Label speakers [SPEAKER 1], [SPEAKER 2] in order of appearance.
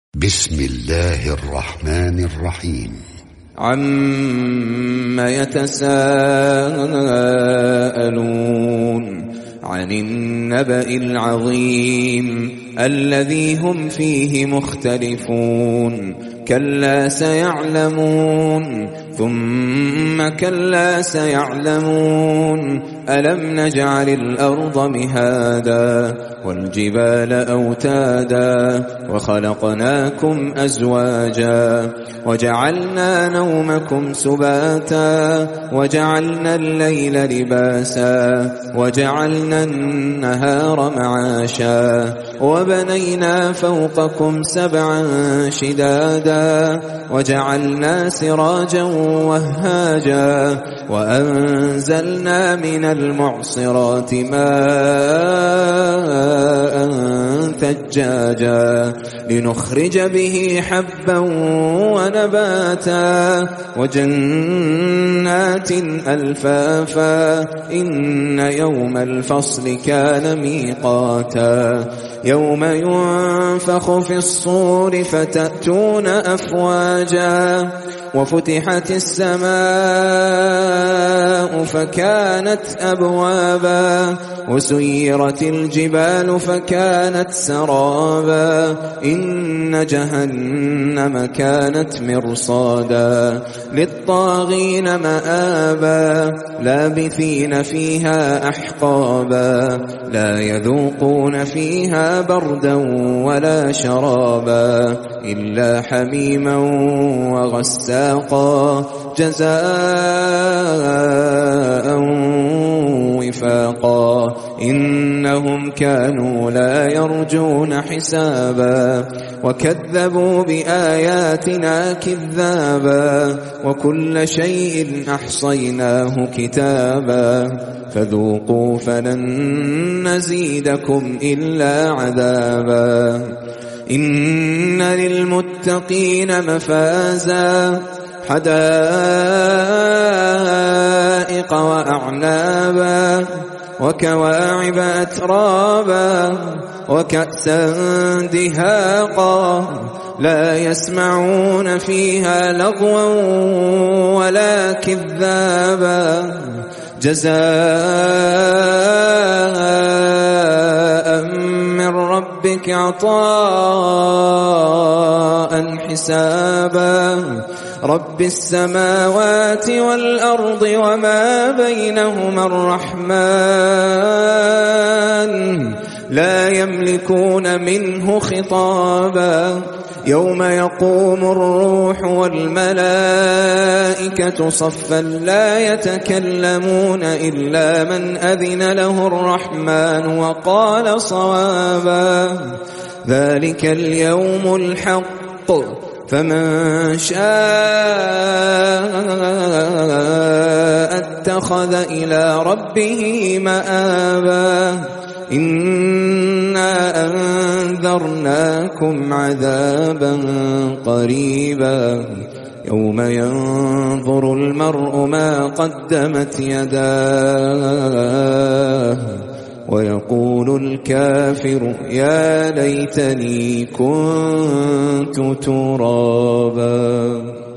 [SPEAKER 1] بسم الله الرحمن الرحيم.
[SPEAKER 2] عم يتساءلون عن النبأ العظيم الذي هم فيه مختلفون كلا سيعلمون ثم كلا سيعلمون ألم نجعل الأرض مهادا والجبال أوتادا وخلقناكم أزواجا وجعلنا نومكم سباتا وجعلنا الليل لباسا وجعلنا النهار معاشا وبنينا فوقكم سبعا شدادا وجعلنا سراجا وهاجا وأنزلنا من المعصرات ماء ثجاجا لنخرج به حبا ونباتا وجنات ألفافا إن يوم الفصل كان ميقاتا يوم ينفخ في الصور فتأتون أفواجا وفتحت السماء فكانت أبوابا وسيرت الجبال فكانت سرابا إن جهنم كانت مرصادا للطاغين مآبا لابثين فيها أحقابا لا يذوقون فيها بردا ولا شرابا إلا حميما وغساقا جزاء وفاقا إنهم كانوا لا يرجون حسابا وكذبوا بآياتنا كذابا وكل شيء أحصيناه كتابا فذوقوا فلن نزيدكم إلا عذابا إن للمتقين مفازا حدائق وأعنابا وكواعب أترابا وكأسا دهاقا لا يسمعون فيها لغوا ولا كذابا جزاء من ربك عطاء حسابا رب السماوات والأرض وما بينهما الرحمن لا يملكون منه خطابا يوم يقوم الروح والملائكة صفا لا يتكلمون إلا من أذن له الرحمن وقال صوابا ذلك اليوم الحق فمن شاء اتخذ إلى ربه مآبا إنا أنذرناكم عذابا قريبا يوم ينظر المرء ما قدمت يداه ويقول الكافر يا ليتني كنت ترابا.